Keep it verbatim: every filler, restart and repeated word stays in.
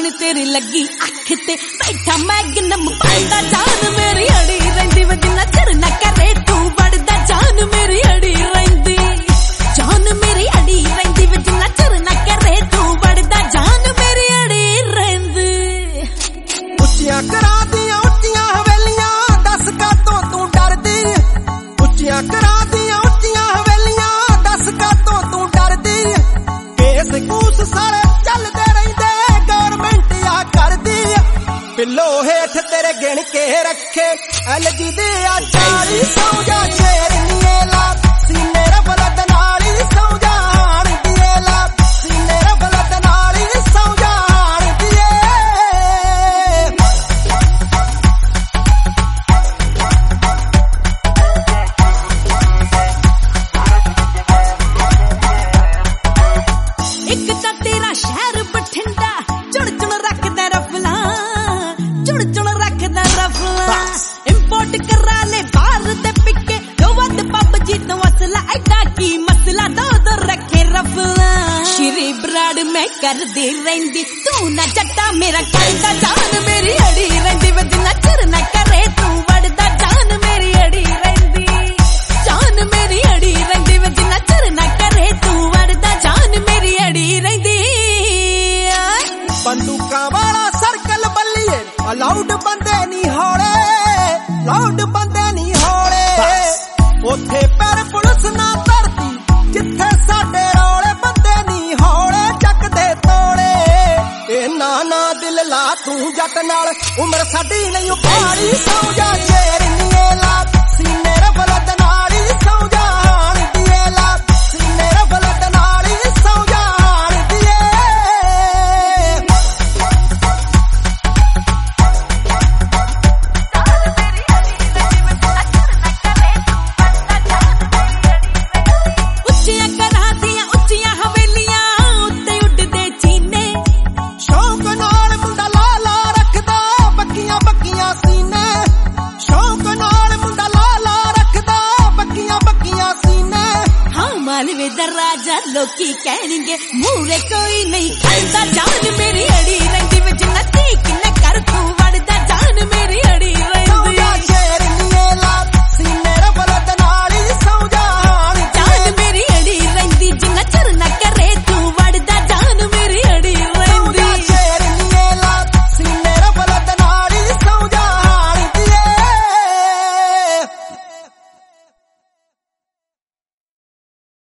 ਨੀ ਤੇਰੀ ਲੱਗੀ ਅੱਖ ਤੇ ਬੈਠਾ ਮੈਂ ਗਿਨਮ ਪਾਉਂਦਾ ਜਾਨ ਮੇਰੀ ਅੜੀ ਰਹਿੰਦੀ ਵੇ ਜਿੰਨਾ ਚਿਰ ਨਾ ਕਰੇ ਤੂੰ ਵੜਦਾ ਜਾਨ ਮੇਰੀ ਅੜੀ ਰਹਿੰਦੀ ਜਾਨ ਮੇਰੀ ਅੜੀ ਰਹਿੰਦੀ ਵੇ ਜਿੰਨਾ ਚਿਰ ਨਾ ਕਰੇ ਤੂੰ ਵੜਦਾ ਜਾਨ ਮੇਰੀ ਅੜੀ ਰਹਿੰਦੀ ਉੱਚੀਆਂ ਕਰਾਂ ਦੀਆਂ ਉੱਚੀਆਂ ਹਵੇਲੀਆਂ ਦੱਸ ਕਾਤੋਂ ਤੂੰ ਡਰਦੀ ਉੱਚੀਆਂ ਕਰਾਂ ਦੀਆਂ ਉੱਚੀਆਂ ਹਵੇਲੀਆਂ ਦੱਸ ਕਾਤੋਂ ਤੂੰ ਡਰਦੀ ਕੇਸ ਕੂਸ ਸਾਰੇ ਚੱਲਦੇ ਰਹਿੰਦੇ ਗਵਰਨਮੈਂਟ ਆ ਕਰਦੀ ਪਿੱਲੋ ਹੇਠ ਤੇਰੇ ਗਿਣ ਕੇ ਰੱਖੇ ਐਲਜੀ ਦੇ ਆ ਚਾਲੀ ਸੌ ਜਾ ਸ਼ੇਰ ਨੀਏ ਲਾ ਸੀਨੇ ਰਬਲਤ ਨਾਲ ਹੀ ਸੌ ਜਾਣ ਦੀਏ ਲਾ ਸੀਨੇ ਰਬਲਤ ਨਾਲ ਹੀ ਸੌ ਜਾਣ ਦੀਏ ਇੱਕ ਤਾਂ ਤੇਰਾ ਸ਼ਹਿਰ ਬਠਿੰਡਾ ਚੁਣ ਚੁਣ ਰੱਖਦਾ ਰਫਲਾਂ ਚੁਣ ਚੁਣ ਰੱਖਦਾ ਰਫਲਾਂ ਇੰਪੋਰਟ ਕਰਾ ਲੈ ਬਾਹਰ ਤੇ ਪਿੱਕੇ ਲੋ ਵੱਧ ਪੱਬ ਜੀ ਤੋਂ ਅਸਲਾ ਐਡਾ ਕੀ ਮਸਲਾ ਦੋ ਦੋ ਰੱਖੇ ਰਫਲਾਂ ਸ਼੍ਰੀ ਬਰਾੜ ਮੈਂ ਕਰਦੀ ਰਹਿੰਦੀ ਤੂੰ ਨਾ ਜੱਟਾ ਮੇਰਾ ਕਰਦਾ ਜਾਨ ਮੇਰੀ ਅੜੀ ਰਹਿੰਦੀ ਵੇ ਜਿੰਨਾ ਚਿਰ ਨਾ ਕਰੇ ਤੂੰ ਵੜਦਾ ਜਾਨ ਮੇਰੀ ਅੜੀ ਰਹਿੰਦੀ ਜਾਨ ਮੇਰੀ ਅੜੀ ਰਹਿੰਦੀ ਵੇ ਜਿੰਨਾ ਚਿਰ ਨਾ ਕਰੇ ਤੂੰ ਵੜਦਾ ਜਾਨ ਮੇਰੀ ਅੜੀ ਰਹਿੰਦੀ ਬੰਦੂਕਾਂ ਵਾਲਾ ਸਰਕਲ ਬੱਲੀਏ ਅਲਾਉਡ ਬੰਦੇ ਨਹੀਂ ਹੌਲੇ ਲਾਉਡ ਬੰਦੇ ਨਹੀਂ ਹੌਲੇ ਉੱਥੇ ਪੈਰ ਪੁਲਿਸ ਨਾ ਧਰਦੀ ਜਿੱਥੇ ਸਾਡੇ ਰੌਲੇ ਬੰਦੇ ਨਹੀਂ ਹੌਲੇ ਚੱਕਦੇ ਤੋੜੇ ਇਹਨਾਂ ਨਾ ਦਿਲ ਲਾ ਤੂੰ ਜੱਟ ਨਾਲ ਉਮਰ ਸਾਡੀ ਨਹੀਂ ਉਪਾੜੀ ਸੌ ਜਾ ਸ਼ੇਰ ਨੀਏ ਲਾ ਸੀਨੇ ਰਬਲਤ ਨਾਲ ਹੀ ਸੌ ਜਾਣ ਦੀਏ ਲਾ ਸੀਨੇ ਰਬਲਤ ਨਾਲ ਹੀ ਸੌ ਜਾਣ ਦੀਏ ਉੱਚੀਆਂ ਘਰਾਂ ਦੀਆਂ ਉੱਚੀਆਂ ਹਵੇਲੀਆਂ ਉੱਤੇ ਉੱਡਦੇ ਚੀਨੇ ਸ਼ੌਂਕ ਨਾਲ ਮੁੰਡਾ ਲਾ ਲਾ ਰੱਖਦਾ ਬੱਕੀਆਂ ਬੱਕੀਆਂ ਸੀਨੇ ਸ਼ੌਂਕ ਨਾਲ ਮੁੰਡਾ ਲਾ ਲਾ ਰੱਖਦਾ ਬੱਕੀਆਂ ਬੱਕੀਆਂ ਸੀਨੇ ਹਾਂ ਮਾਲਵੇ ਦਾ ਰਾਜਾ ਲੋਕੀ ਕਹਿਣਗੇ ਮੂਰੇ ਕੋਈ ਨਹੀਂ ਖਾਂਦਾ ਜਾਨ ਮੇਰੀ ਅੜੀ